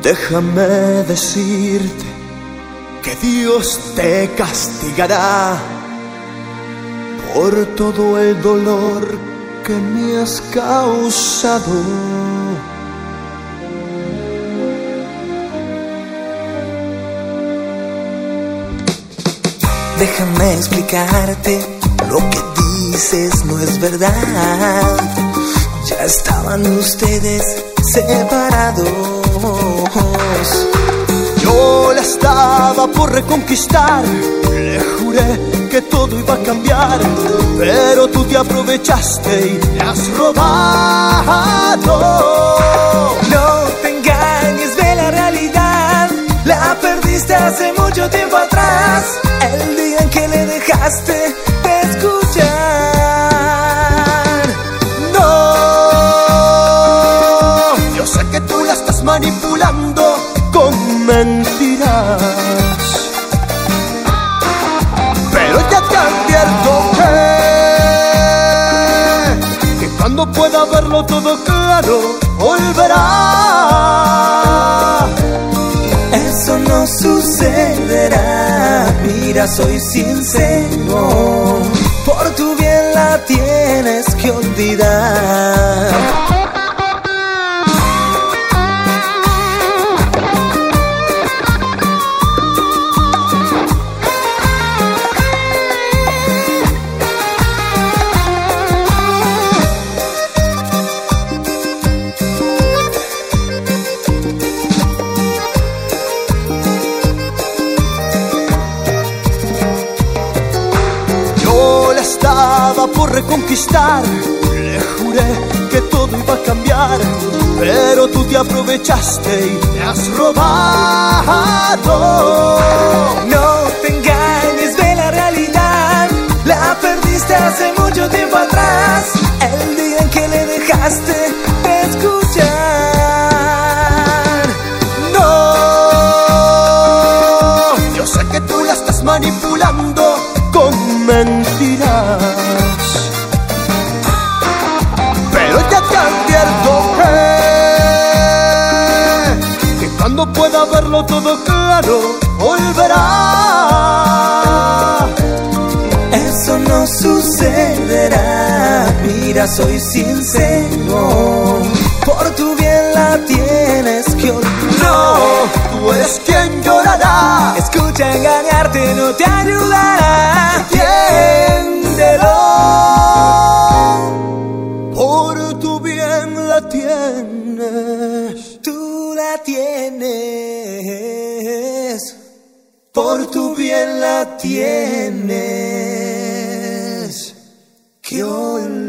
Déjame decirte que Dios te castigará por todo el dolor que me has causado. Déjame explicarte, lo que dices no es verdad. Ya estaban ustedes separados. Yo la estaba por reconquistar, le juré que todo iba a cambiar, pero tú te aprovechaste y me has robado. No te engañes, ve la realidad, la perdiste hace mucho tiempo atrás, el día en que le dejaste de escuchar. No, yo sé que tú la estás manipulando con mentiras, pero ya te advierto que cuando pueda verlo todo claro, volverá. Eso no sucederá, mira, soy sincero, por tu bien la tienes que olvidar. Estaba por reconquistar, le juré que todo iba a cambiar, pero tú te aprovechaste y me has robado. No te engañes, ve la realidad, la perdiste hace mucho tiempo atrás, el día en que le dejaste de escuchar. No, yo sé que tú la estás manipulando con mentiras, pero ya te advierto que cuando pueda verlo todo claro, volverá. Eso no sucederá, mira, soy sincero, por tu bien la tienes que olvidar. No, tú eres quien llorará. Escucha, engañarte no te ayudará. Entiéndelo, por tu bien la tienes. Tú la tienes, Por tu bien la tienes que olvidar.